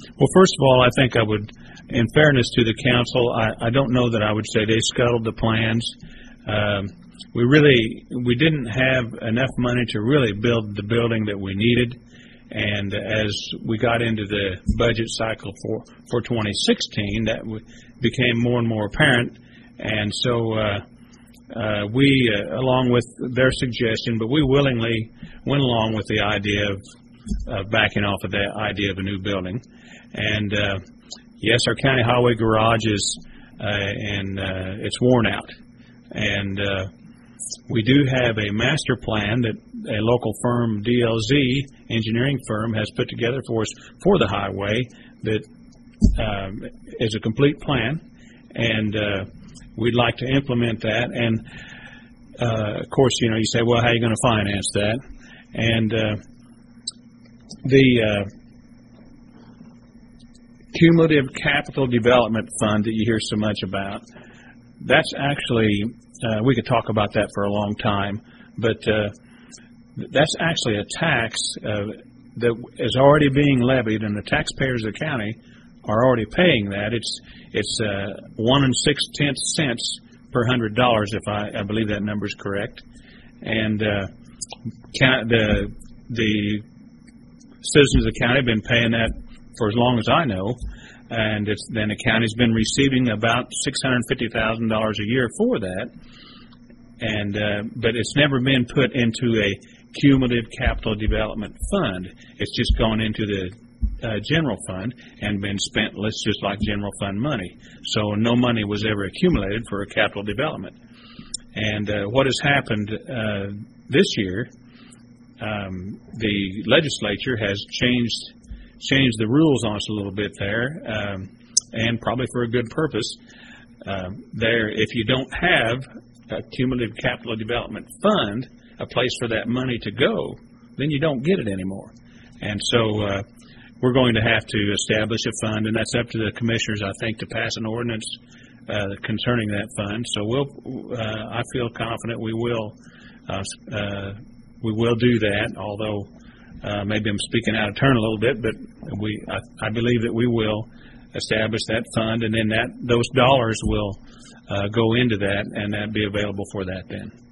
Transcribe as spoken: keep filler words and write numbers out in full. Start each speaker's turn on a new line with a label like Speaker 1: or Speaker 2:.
Speaker 1: Well, first of all, I think I would, in fairness to the council, I, I don't know that I would say they scuttled the plans. Um, we really, we didn't have enough money to really build the building that we needed. And as we got into the budget cycle for, for twenty sixteen, that w became more and more apparent. And so uh, uh, we, uh, along with their suggestion, but we willingly went along with the idea of uh, backing off of that idea of a new building. And uh, yes, our county highway garage is, uh, and uh, it's worn out. And uh, we do have a master plan that a local firm, D L Z engineering firm, has put together for us for the highway that um, is a complete plan, and uh, we'd like to implement that. And uh, of course, you know, you say, well, how are you going to finance that? And uh, the uh, Cumulative Capital Development Fund that you hear so much about, that's actually, uh, we could talk about that for a long time, but uh, that's actually a tax uh, that is already being levied, and the taxpayers of the county are already paying that. It's it's uh, one and six tenths cents per hundred dollars, if I, I believe that number is correct. And uh, the the citizens of the county have been paying that for as long as I know, and it's, then the county's been receiving about six hundred fifty thousand dollars a year for that. And uh, but it's never been put into a cumulative capital development fund. It's just gone into the uh, general fund and been spent just like general fund money. So no money was ever accumulated for a capital development. And uh, what has happened uh, this year, um, the legislature has changed changed the rules on us a little bit there, um, and probably for a good purpose. Uh, there, if you don't have a cumulative capital development fund, a place for that money to go, then you don't get it anymore. And so uh, we're going to have to establish a fund, and that's up to the commissioners, I think, to pass an ordinance uh, concerning that fund. So we'll, uh, I feel confident we will, uh, uh, we will do that. Although uh, maybe I'm speaking out of turn a little bit, but we, I, I believe that we will establish that fund, and then that those dollars will uh, go into that, and that be available for that then.